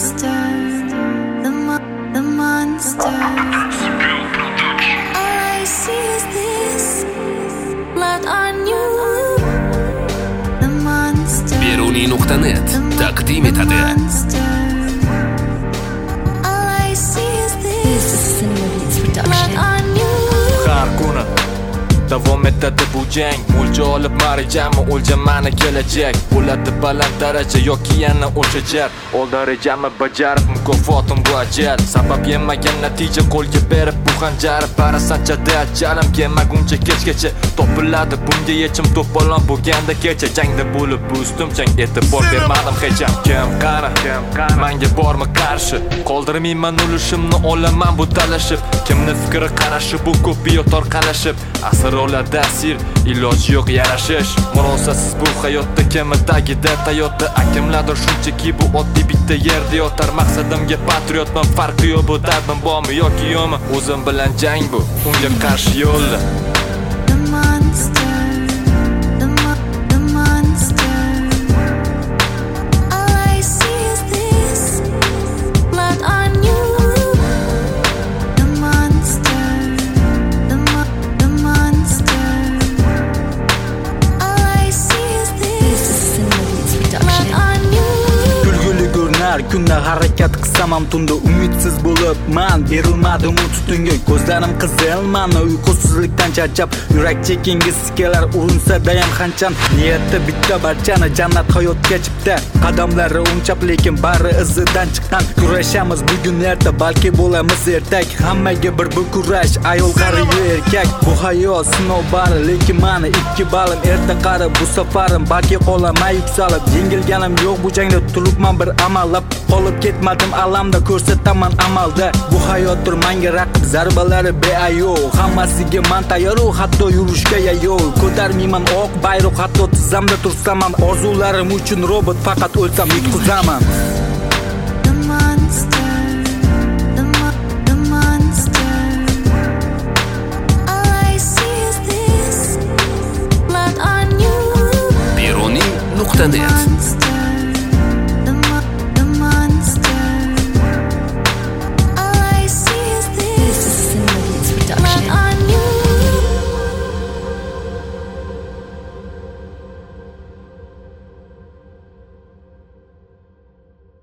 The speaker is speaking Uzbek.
monster, the monster. All I see is this blood on you. The monster. Beruni.net taqdim etadi. All I see is this blood on you. Har kuni davom etadi bu jang. O'lja olib marijami, o'lja mani kelajak. Bo'ladi baland daraja yoki yana o'shajar. Oldin rejamni bajarib mukofotim bu ajal. Sabab yemagan natija qo'lga berib bu xanjar. Barasanchada ajalim kelmaguncha kechgacha topiladi bunga yechim. To'polon bo'lganda kecha jangda bo'lib bu ustim jang e'tibor bermadim hech ham. Kim qani menga bormi qarshi? Qoldirmayman ulushimni olaman bu talashib. Kimni fikri qarashi bu ko'piyo torqalashib. Asr oladi asir, iloj yo'q yarashish. Murosasiz bu hayotda kemi tagida Toyota. Akimlardir shunchaki bu oddiy bitta yerda yotar. Maqsadimga patriotman, farqi yo'q bu dardim bormi yoki yo'qmi. O'zim bilan jang bu, unga qarshi yo'lda. The monster, the monster. All I see is this blood on you. The monster, the monster. All I see is this blood on you. Kulguli ko'rinar kunda harakat qilsam ham tunda umidsiz bo'lib man berilmadim u tutunga. Ko'zlarim qizil, mani uyqusizlikdan charchab, yurak chekingisi kelar urinsa dayam xanchan. Niyatda bitta barchani jannat hayotga chipta. Qadamlari o'nchab lekin bari izidan chiqqan. Kurashamiz bugun erta, balki bo'lamiz ertak. Hammaga bir bu kurash, ayol qari erkak. Bu hayot sinov bari, lekin mani 2 balim erta qari. Bu safarim balki qolaman yuksalib. Yengilganim yo'q bu jangda, turibman bir amallab. Qolib ketmadim alamda, ko'rsataman amalda. Bu hayotdir menga raqib, zarbalari beayo. Hammasiga men tayyor, hatto yurishga yayov. Ko'tarmayman oq bayroq, hatto tizamda tursam ham. Orzularim uchun robot, faqat o'lsam yutqizaman. The monster, the monster. All I see is this blood on you. Beruni.net